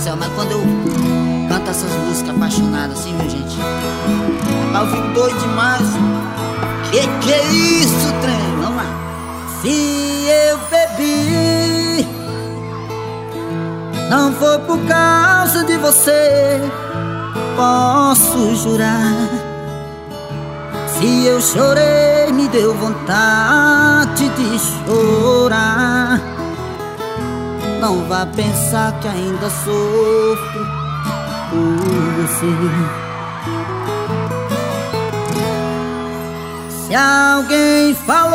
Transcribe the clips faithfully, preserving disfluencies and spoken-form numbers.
céu, mas quando eu canto essas músicas apaixonadas assim, viu, gente? Eu fico doido demais. Que que é isso, trem? Vamos lá. Se eu bebi, não foi por causa de você, posso jurar. Se eu chorei, me deu vontade de chorar. Não vá pensar que ainda sofro por você. Se alguém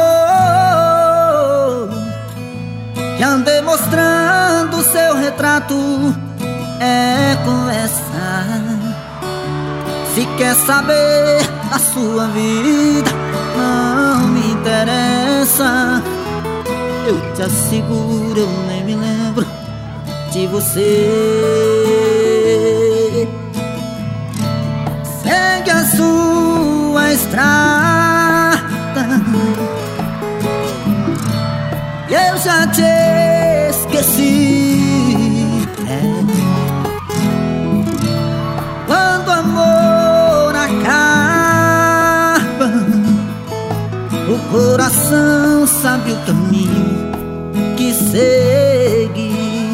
falou que andei mostrando seu retrato, é conversa. Se quer saber da sua vida, não me interessa. Eu te asseguro, eu nem me lembro de você. Segue a sua estrada, e eu já te esqueci. É. Quando o amor acaba, o coração sabe o caminho que seguir.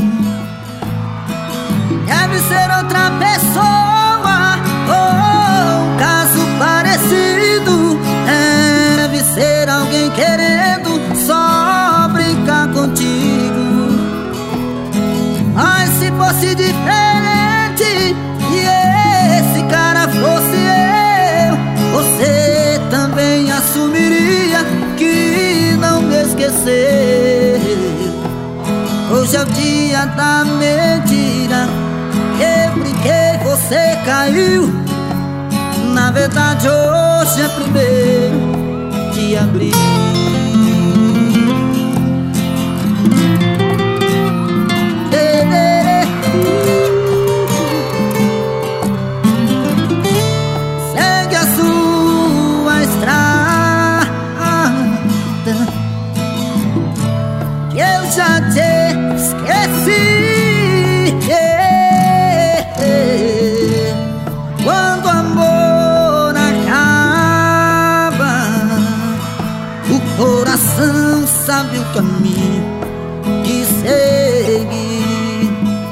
Deve ser outra pessoa ou um caso parecido. Deve ser alguém querendo só brincar contigo. Mas se fosse diferente e esse cara fosse eu, você também assumiria que não me esqueceu. Hoje é o dia da mentira. Eu brinquei, você caiu. Na verdade hoje é primeiro de abril. Segue a sua estrada, que eu já te esqueci. Quando o amor acaba, o coração sabe o caminho que seguir.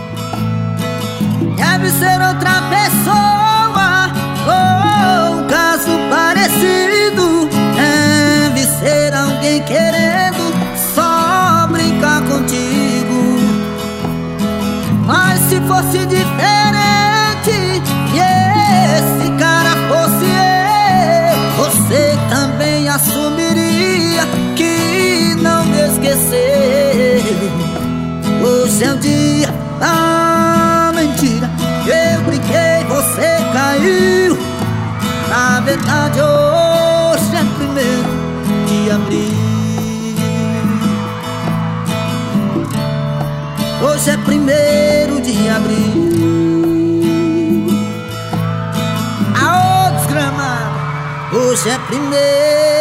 Deve ser outra pessoa ou um caso parecido. Deve ser alguém querendo só brincar contigo. Mas se fosse diferente e esse cara fosse eu, você também assumiria que não me esqueceu. Hoje é o dia da mentira. Eu brinquei, você caiu. Na verdade hoje é primeiro de abril. Hoje é primeiro de abril. Aô, desgramado. Hoje é primeiro